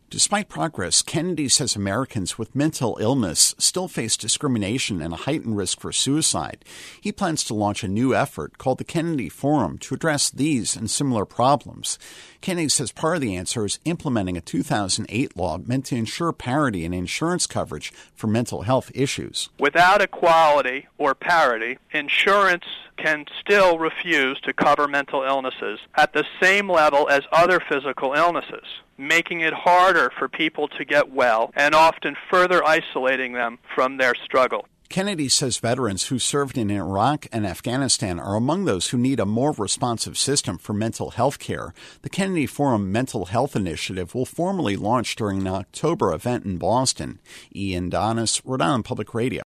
Despite progress, Kennedy says Americans with mental illness still face discrimination and a heightened risk for suicide. He plans to launch a new effort called the Kennedy Forum to address these and similar problems. Kennedy says part of the answer is implementing a 2008 law meant to ensure parity in insurance coverage for mental health issues. Without equality or parity, insurance can still refuse to cover mental illnesses at the same level as other physical illnesses, making it harder for people to get well and often further isolating them from their struggle. Kennedy says veterans who served in Iraq and Afghanistan are among those who need a more responsive system for mental health care. The Kennedy Forum Mental Health Initiative will formally launch during an October event in Boston. Ian Donis, Rhode Island Public Radio.